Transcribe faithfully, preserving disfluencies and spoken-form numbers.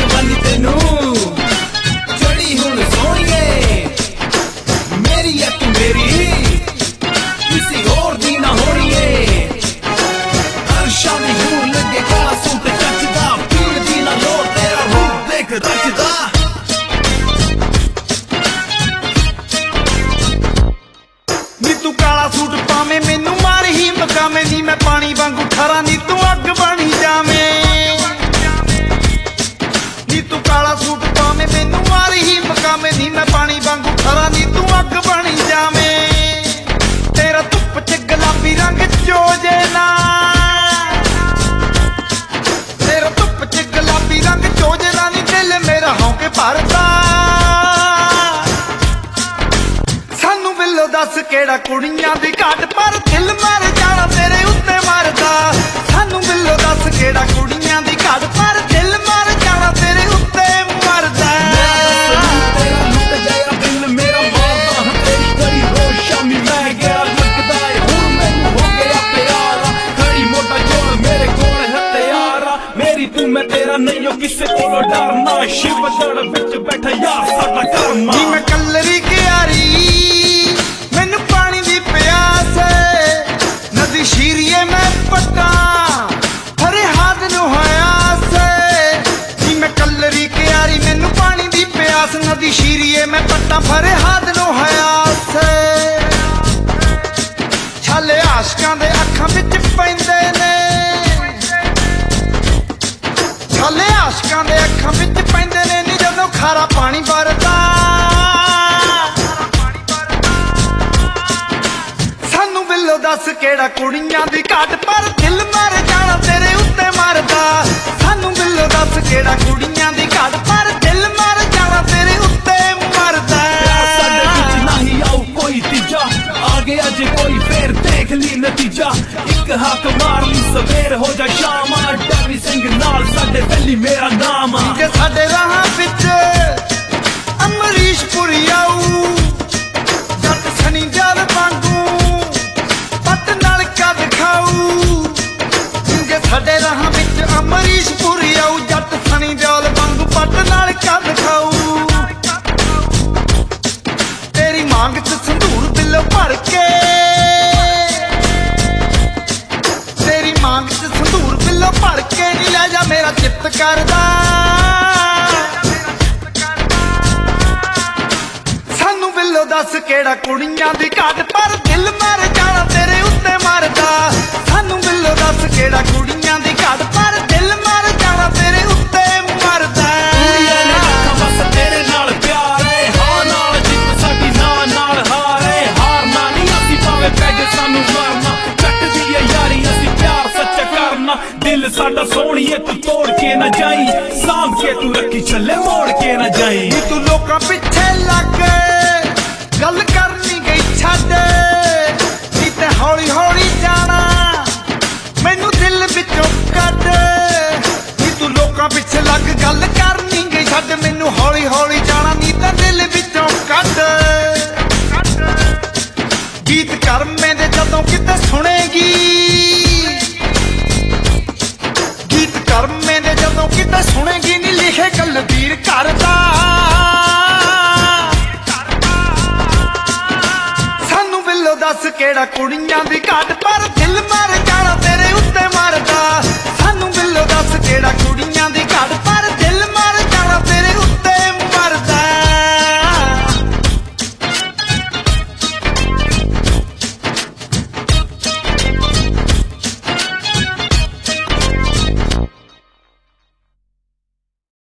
जवानी तेनू जड़ी हुण सोहणीए मेरी है तू मेरी किसी और दी ना होणीए हर शामी हूर लगे काला सूट जचदा पीड़ दी ना लो तेरा रूप देख रचदा नी तू काला सूट पावे मैनू मार ही मकावे नी मैं पानी वांगू ठरा नी तू अग बनी जावे नी तू काला सूट पावे मैनू मार ही मकावे नी मैं पानी वांगू ठरा नी तू अग बनी जावे तेरा धुप च गुलाबी रंग चोजे ना तेरा धुप च गुलाबी रंग चोजे ना नी दिल मेरा हौके भरदा सानू बिल्लो दस केड़ा कुड़ियां दी घाट पर दिल मर जाना तेरे उत्ते मरदा सानू बिल्लो दस केड़ा कुड़ियां दी घाट पर दिल मर जाना तेरे उत्ते मरदा तेरा लुट जाया दिल मेरा मारदा हां तेरी करी रोज शामी मैं गया लगदा है हुण मैनू हो गया प्यारा खड़ी मोटा जोड़ मेरे कोल हथियारा मेरी तू मैं तेरा नहीं हो किसे कोलों डरना शिव गढ़ विच बैठा यार साडा करना नी मैं कलरी क्यारी मैनू पानी दी प्यास नदी शीरिए मैं पट्टा हरे हाथ नू हयास नी मैं कलरी क्यारी मैनू पानी दी प्यास नदी शीरिए मैं पट्टा फरे हाथ नू हयास छाले आशकां दे अखां विच पैंदे ने छाले आशकां दे अखां विच पैंदे ने नी जदों खारा पानी वरदा सानू बिल्लो दस केड़ा कुड़ियां दी घाट पर दिल मर जाना तेरे उत्ते मरदा सानू बिल्लो दस केड़ा कुड़ियां दी घाट पर दिल मर जाना तेरे उत्ते मरदा साडे विच नहीं आऊ कोई तीजा आ गया जे कोई फिर देख ली नतीजा एक हाक मार ली सवेर हो जा शाम डैवी सिंह नाल साडे वैली मेरा नाम जे साडे राहां विच अमरीश पुरी आऊ जट सनी जाल वांगू पट नाल कद खाऊ जे साडे राहां विच अमरीश पुरी आऊ जट सनी जाल वांगू पट नाल कद खाऊ तेरी मांग च संधूर बिल्लो भर के तेरी मांग च संधूर बिल्लो भर के नी लै जा मेरा चित्त करदा सानू बिल्लो दस केड़ा कुड़ियां दी घाट पर दिल मर जाना तेरे उत्ते मरदा सानू बिल्लो दस केड़ा कुड़ियां दी घाट पर दिल मर जाना तेरे उत्ते मरदा कुड़ियां ने रखा बस तेरे नाल प्यार है हां नाल जित साडी ना नाल हार है हारना नहीं असी भावे पैग सानू मारना कटदी है यारी असी प्यार सच्चा करना दिल साडा सोहणीए तू तोड़ के ना जाई सांभ के तू रखी छल्ले मोड़ के ना जाई नी तू लोकां पिछे लग गल करनी गई छड्ड नी ते हौली हौली जाना मैनू दिल विचों कढ नी तू लोकां पिछे लग गल करनी गई छड्ड मैनू हौली हौली जाना नी ते दिल विचों कढ गीत करमे दे जदों किते सुनेगी गीत करमे दे जदों किते सुनेगी नी लिखे कलबीर करदा दस केड़ा कुड़ियां दी घाट पर दिल मर जाना तेरे उत्ते मरदा सानू बिल्लो दस केड़ा कुड़ियां दी घाट पर